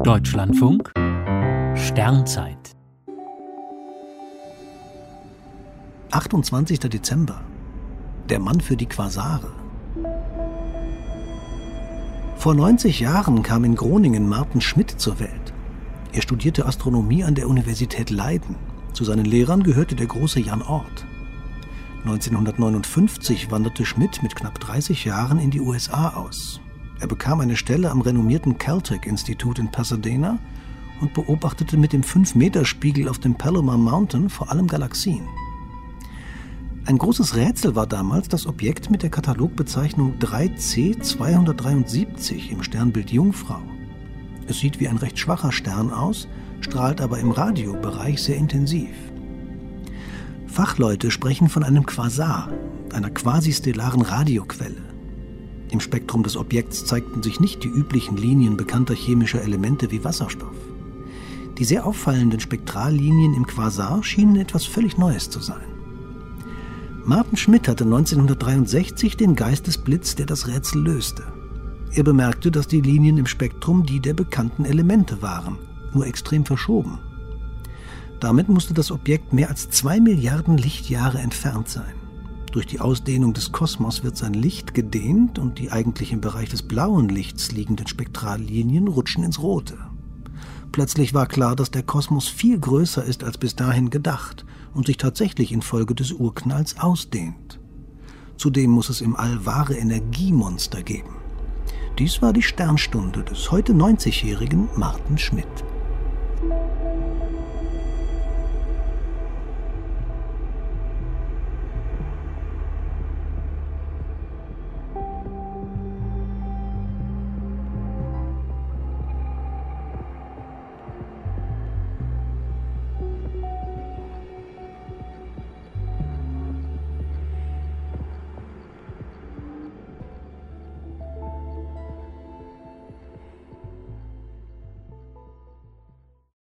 Deutschlandfunk Sternzeit 28. Dezember. Der Mann für die Quasare. Vor 90 Jahren kam in Groningen Maarten Schmidt zur Welt. Er studierte Astronomie an der Universität Leiden. Zu seinen Lehrern gehörte der große Jan Oort. 1959 wanderte Schmidt mit knapp 30 Jahren in die USA aus. Er bekam eine Stelle am renommierten Caltech-Institut in Pasadena und beobachtete mit dem 5-Meter-Spiegel auf dem Palomar Mountain vor allem Galaxien. Ein großes Rätsel war damals das Objekt mit der Katalogbezeichnung 3C273 im Sternbild Jungfrau. Es sieht wie ein recht schwacher Stern aus, strahlt aber im Radiobereich sehr intensiv. Fachleute sprechen von einem Quasar, einer quasistellaren Radioquelle. Im Spektrum des Objekts zeigten sich nicht die üblichen Linien bekannter chemischer Elemente wie Wasserstoff. Die sehr auffallenden Spektrallinien im Quasar schienen etwas völlig Neues zu sein. Maarten Schmidt hatte 1963 den Geistesblitz, der das Rätsel löste. Er bemerkte, dass die Linien im Spektrum die der bekannten Elemente waren, nur extrem verschoben. Damit musste das Objekt mehr als 2 Milliarden Lichtjahre entfernt sein. Durch die Ausdehnung des Kosmos wird sein Licht gedehnt und die eigentlich im Bereich des blauen Lichts liegenden Spektrallinien rutschen ins Rote. Plötzlich war klar, dass der Kosmos viel größer ist als bis dahin gedacht und sich tatsächlich infolge des Urknalls ausdehnt. Zudem muss es im All wahre Energiemonster geben. Dies war die Sternstunde des heute 90-jährigen Maarten Schmidt.